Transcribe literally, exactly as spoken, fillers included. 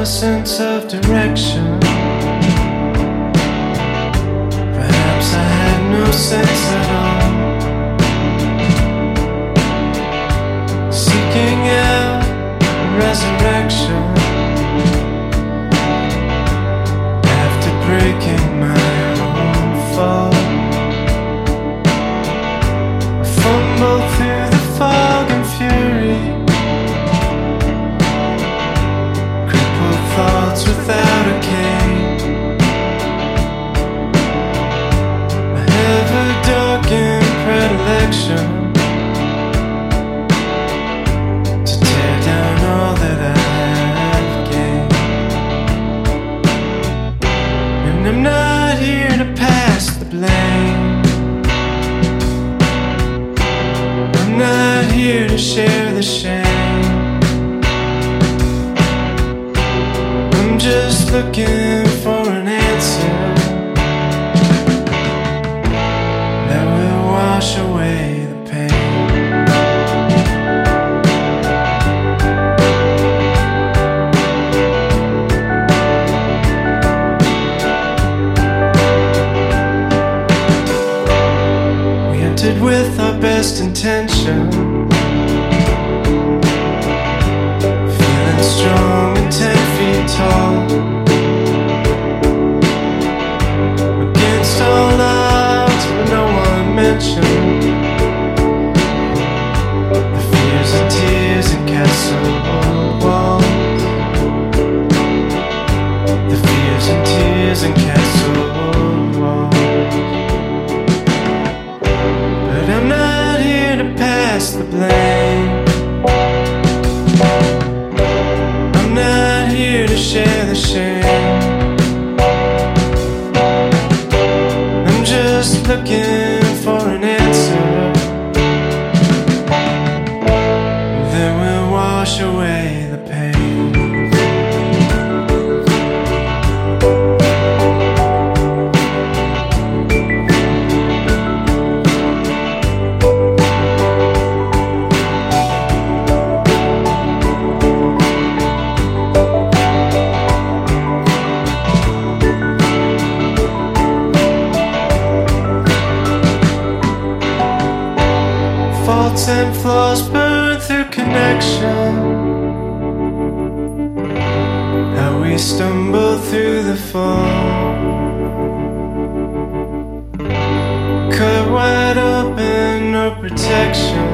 a sense of direction. Perhaps I had no sense at all. Seeking out a resurrection after breaking my own fall. I fumbled through the fog and fury, thoughts without a cane. I have a darkened predilection to tear down all that I've gained. And I'm not here to pass the blame. I'm not here to share the shame. I'm just looking for an answer that will wash away the pain. We entered with our best intention, feeling strong and ten feet tall. Against all odds, but no one mentioned the fears and tears and castle walls. The fears and tears and castle walls. But I'm not here to pass the blame. To share the shame. I'm just looking for an answer that will wash away the pain. Faults and flaws burn through connection. How we stumble through the fall. Cut wide open, no protection.